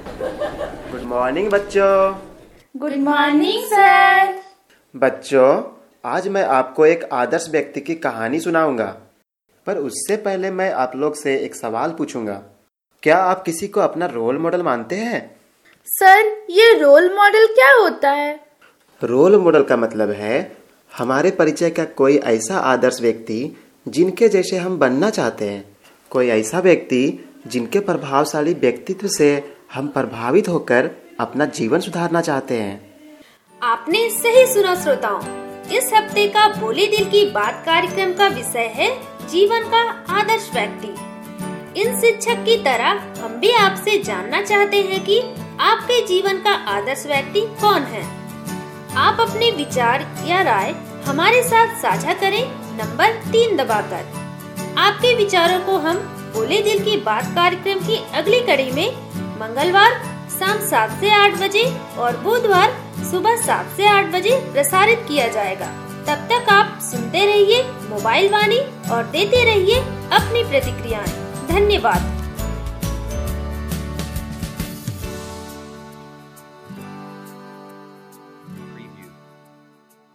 Good morning बच्चों। Good morning sir. बच्चों, आज मैं आपको एक आदर्श व्यक्ति की कहानी सुनाऊंगा, पर उससे पहले मैं आप लोग से एक सवाल पूछूंगा। क्या आप किसी को अपना रोल मॉडल मानते हैं? सर, ये रोल मॉडल क्या होता है? रोल मॉडल का मतलब है हमारे परिचय का कोई ऐसा आदर्श व्यक्ति जिनके जैसे हम बनना चाहते हैं, कोई ऐसा व्यक्ति जिनके प्रभावशाली व्यक्तित्व से हम प्रभावित होकर अपना जीवन सुधारना चाहते हैं। आपने सही सुना श्रोताओं। इस हफ्ते का बोले दिल की बात कार्यक्रम का विषय है जीवन का आदर्श व्यक्ति। इन शिक्षक की तरह हम भी आपसे जानना चाहते हैं कि आपके जीवन का आदर्श व्यक्ति कौन है। आप अपने विचार या राय हमारे साथ साझा करें नंबर 3 दबाकर। आपके विचारों को हम बोले दिल की बात कार्यक्रम की अगली कड़ी में मंगलवार शाम 7 से 8 बजे और बुधवार सुबह 7 से 8 बजे प्रसारित किया जाएगा। तब तक आप सुनते रहिए मोबाइल वाणी और देते रहिए अपनी प्रतिक्रियाएं। धन्यवाद।